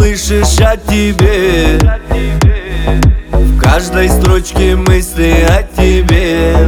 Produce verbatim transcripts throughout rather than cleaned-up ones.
слышишь о тебе. В каждой строчке мысли о тебе.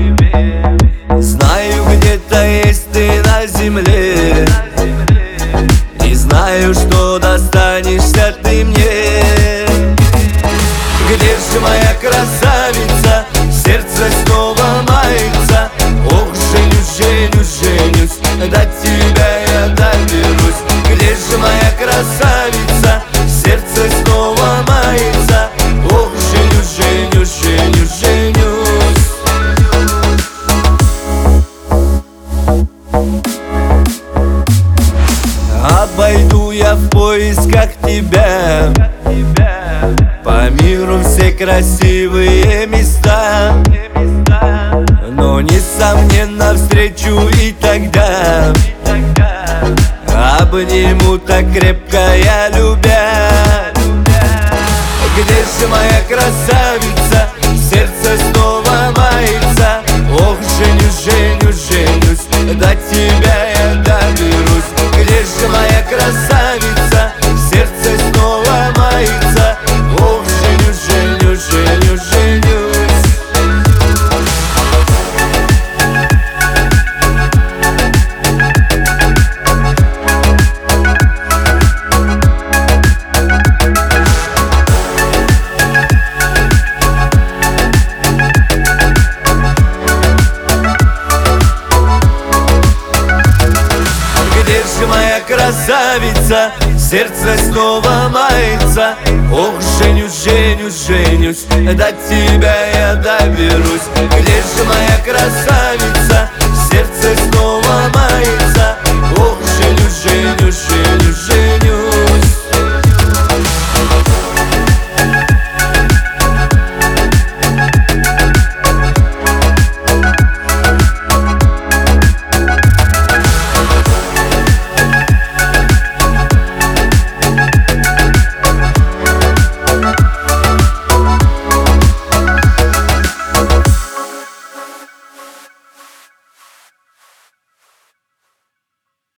Знаю, где-то есть ты на земле, и знаю, что достанешься ты мне. Где же моя красавица? Сердце снова мается. Ох, женюсь, женюсь, женюсь, до тебя я доберусь. Где же моя красавица? Сердце снова мается. Ох, женюсь, женюсь, женюсь, женюсь. Обойду я в поисках тебя по миру все красивые места, но несомненно встречу и тогда обниму так крепко я любя. Где же моя красавица? Сердце снова мается. Ох, женюсь, женюсь, женюсь, до тебя я доберусь. Где же моя красавица? Сердце снова мается. Ох, женюсь, женюсь, женюсь, женюсь. Где же моя красавица? Сердце снова мается. Ох, женюсь, женюсь, женюсь, до тебя я доберусь. Где же моя красавица?